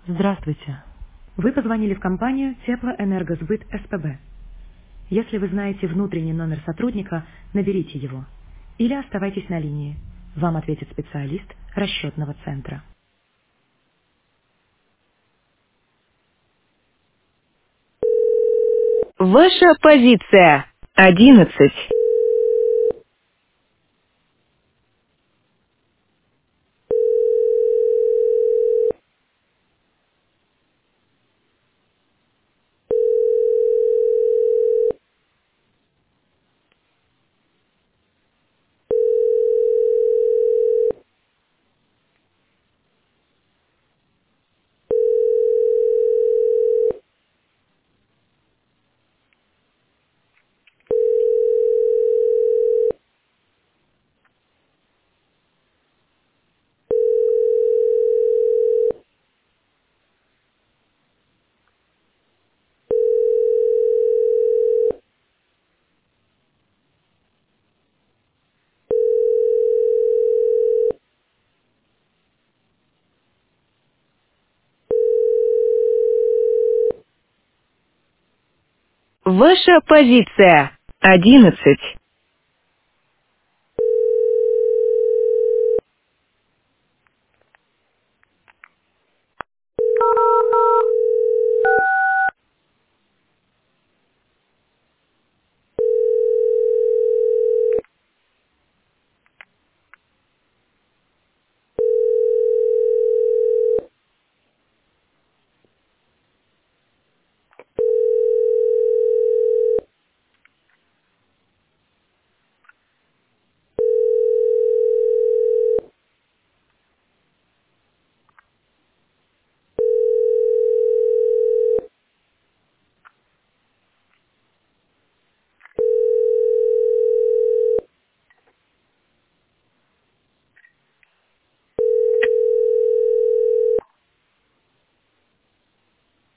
Здравствуйте. Вы позвонили в компанию Теплоэнергосбыт СПБ. Если вы знаете внутренний номер сотрудника, наберите его. Или оставайтесь на линии. Вам ответит специалист расчетного центра. Ваша позиция 11. Ваша позиция 11.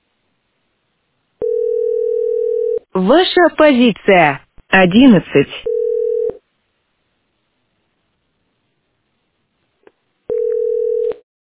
Ваша позиция 11.